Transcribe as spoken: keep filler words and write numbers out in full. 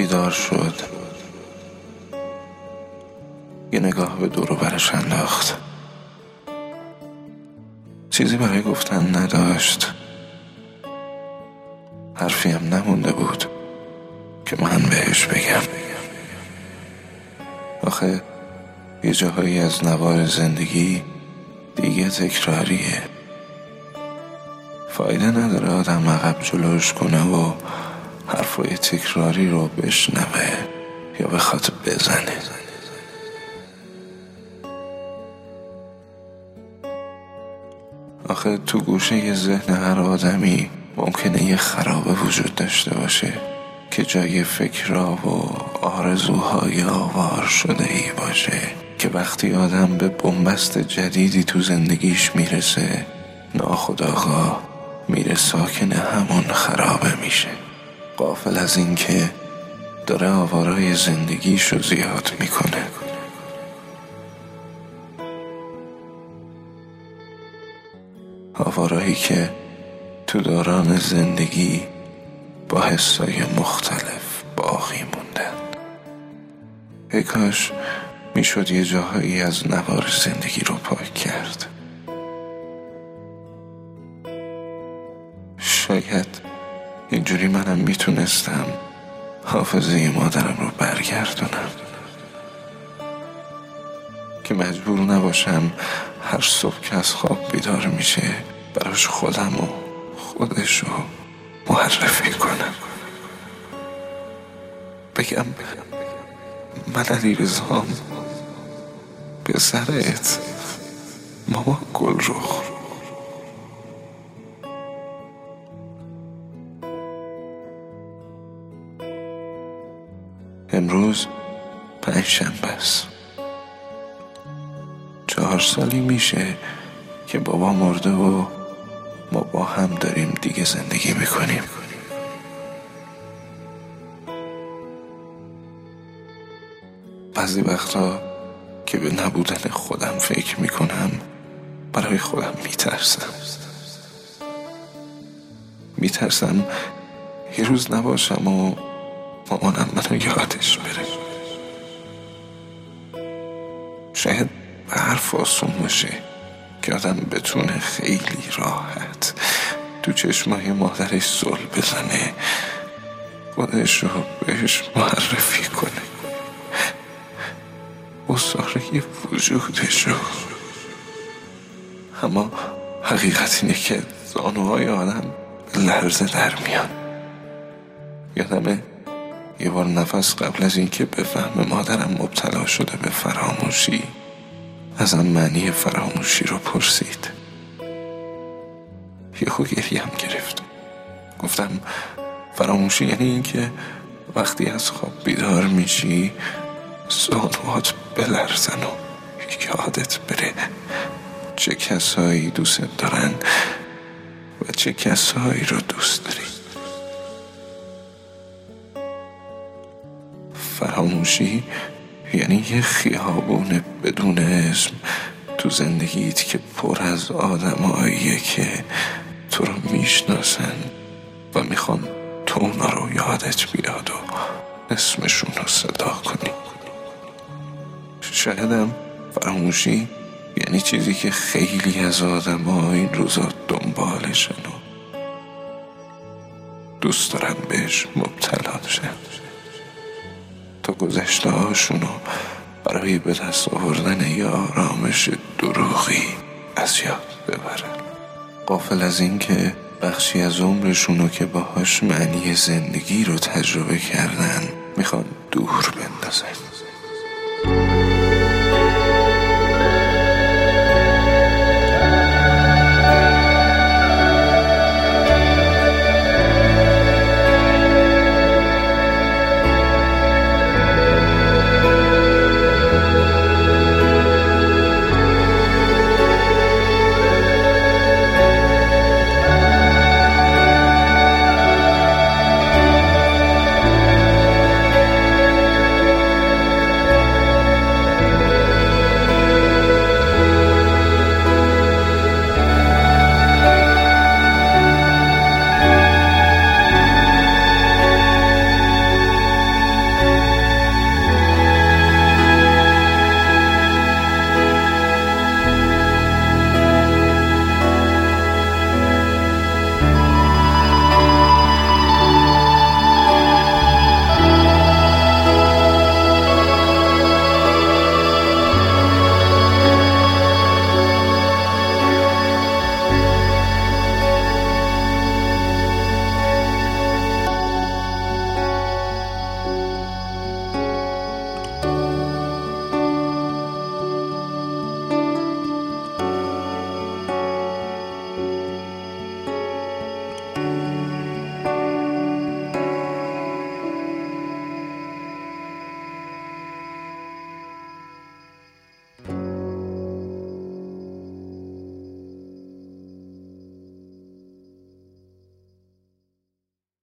بیدار شد، یه نگاه به دور و برش انداخت. چیزی برای گفتن نداشت، حرفی هم نمونده بود که من بهش بگم. آخه یه جاهایی از نوار زندگی دیگه تکراریه، فایده نداره آدم عقب جلوش کنه و حرفای تکراری رو بشنوه یا بخواد بزنه. آخه تو گوشه یه ذهن هر آدمی ممکنه یه خرابه وجود داشته باشه که جای فکرها و آرزوهای آوار شده ای باشه که وقتی آدم به بنبست جدیدی تو زندگیش میرسه ناخودآگاه میره ساکن همون خرابه میشه، غافل از این که داره آوارای زندگیشو زیاد میکنه. آوارایی که تو دوران زندگی با حسای مختلف باقی موندن. ای کاش میشد یه جاهایی از نوار زندگی رو پاک کرد. شاید اینجوری منم میتونستم حافظه مادرم رو برگردونم که مجبور نباشم هر صبح که از خواب بیدار میشه براش خودم و خودش رو معرفی کنم، بگم من علیرضام پسرت ماما گلرخ. امروز پنجشنبه است. چهار سالی میشه که بابا مرده و ما با هم داریم دیگه زندگی میکنیم. بعضی وقتا که به نبودن خودم فکر میکنم برای خودم میترسم میترسم یه روز نباشم و مامانم منو یادش بره. شاید به حرف آسون باشه که آدم بتونه خیلی راحت تو چشمای مادرش زل بزنه، خودش رو بهش معرفی کنه، اصاره وجودش رو. اما حقیقت اینه که زانوهای آدم لرزه در میان. یادمه یه بار نفس قبل از این که بفهم مادرم مبتلا شده به فراموشی ازم معنی فراموشی رو پرسید. یه خو گریم گرفت. گفتم فراموشی یعنی این که وقتی از خواب بیدار میشی زانوات بلرزن و یادت بره چه کسایی دوست دارن و چه کسایی رو دوست داری. فراموشی یعنی یه خیابون بدون اسم تو زندگیت که پر از آدماییه که تو رو میشناسن و میخوان تو اونا رو یادت بیاد و اسمشون رو صدا کنی. شایدم فراموشی یعنی چیزی که خیلی از آدم‌ها این روزا دنبالشن و دوست دارن بهش مبتلا شن تا گذشته هاشونو برای به دست آوردن یه آرامش دروغی از یاد ببرن، غافل از این که بخشی از عمرشونو که باهاش معنی زندگی رو تجربه کردن میخوان دور بندازن.